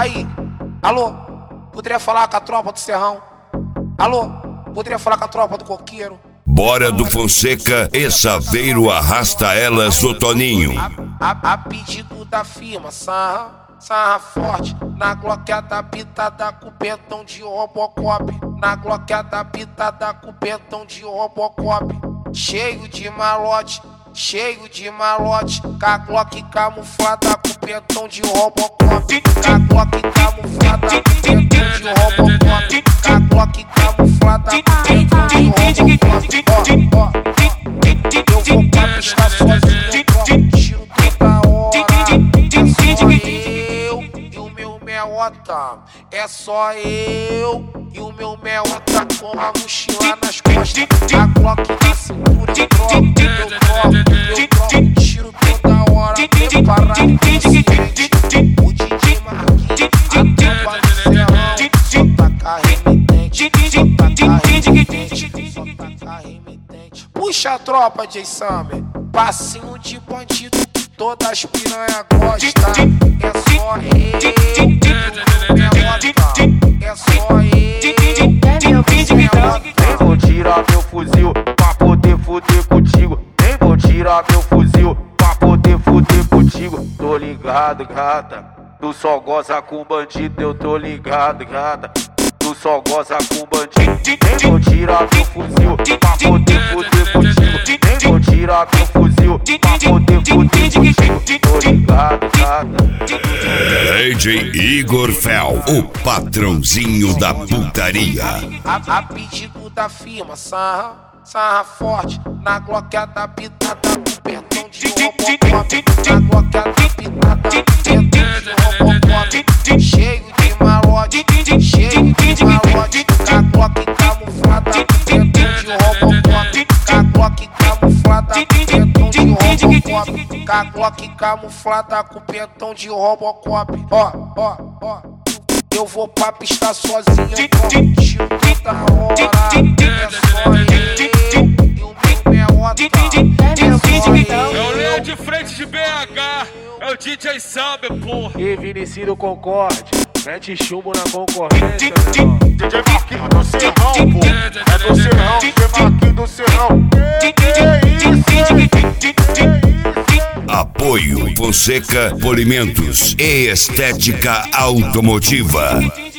Aí, alô, poderia falar com a tropa do Serrão? Alô, poderia falar com a tropa do Coqueiro? Bora do Fonseca e Saveiro arrasta elas do Toninho. A pedido da firma, sarra forte. Na gloqueada pitada com pentão de Robocop. Na gloqueada pitada com pentão de Robocop. Cheio de malote, com a Glock camuflada com pentão de Robocop. Com a Glock camuflada com pentão de Robocop. Com a Glock camuflada com pentão de Robocop. Eu vou pra pista sozinho, tiro toda hora. É só eu e o meu meota com a mochila nas costas, a Glock na cintura, eu troco, tiro toda hora, preparado consciente. O DJ Marquinhos, a tropa do Serrão, só taca remitente, só taca remitente. Puxa a tropa, Jay Summer, passinho de bandido que todas as piranha gostam. É só eu, é só eu. Nem vou tirar meu fuzil pra poder fuder contigo. Nem vou tirar meu fuzil pra poder fuder contigo. Tô ligado, gata, tu só goza com bandido. Eu tô ligado, gata, tu só goza com bandido. Nem vou tirar meu fuzil pra poder fuder contigo. Nem vou tirar meu fuzil pra poder fuder contigo. Tô ligado, gata. DJ Igor Fel, o patrãozinho da putaria. A pedido da firma, sarra forte. Na gloqueada pitada com pentão de Robocop. Na gloqueada pitada com pentão de Robocop. Cheio de malote, com a Glock camuflada com pentão de Robocop. Com a Glock camuflada com pentão de Robocop. Com a Glock camuflada com pentão de Robocop. Ó. Eu vou pra pista sozinho, tiro toda hora. É só eu e o meu meota. É o Leão de frente de BH, é o DJ Samba, porra. E Vinicius Concorde, mete chumbo na concorrência, DJ Marquinhos do Serrão, pô. É do Serrão, DJ Marquinhos do Serrão. Que isso? Apoio Fonseca Polimentos e Estética Automotiva.